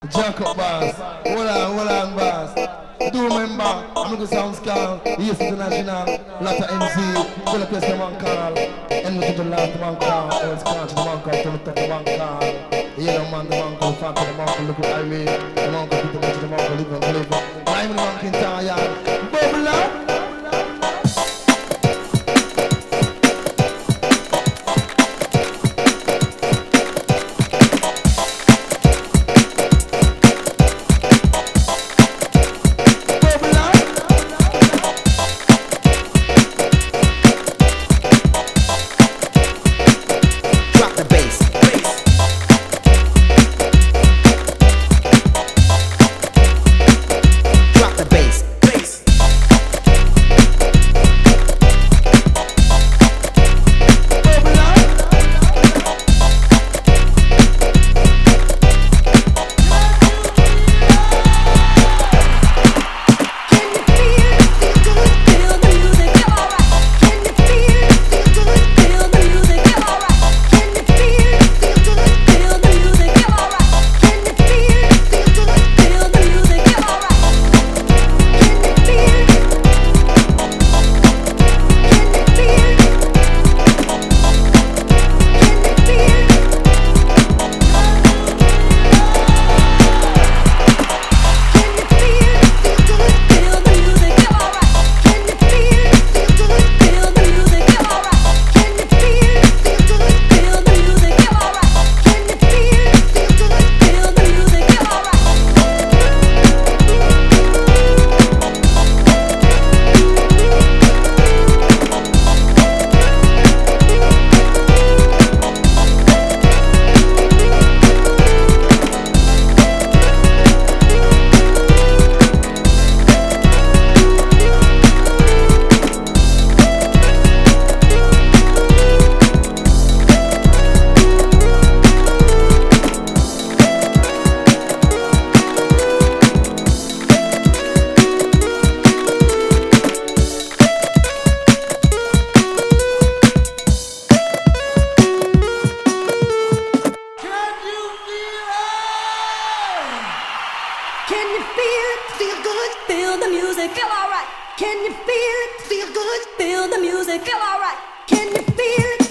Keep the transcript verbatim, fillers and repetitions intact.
Jacob Bass, hold on, hold on Bass. Do remember, I'm looking sound scan, Yes International, lot of M C, full of place the man call. End to the last the man call, old scratch the man call, to the top the man call. Yellow man, the man call, the fat the man call, look what I mean. The man call, people mention the man call, live and live. I'm the man can tire, bubble up. Can you feel it? Feel good? Feel the music. Feel alright. Can you feel it? Feel good? Feel the music. Feel alright. Can you feel it?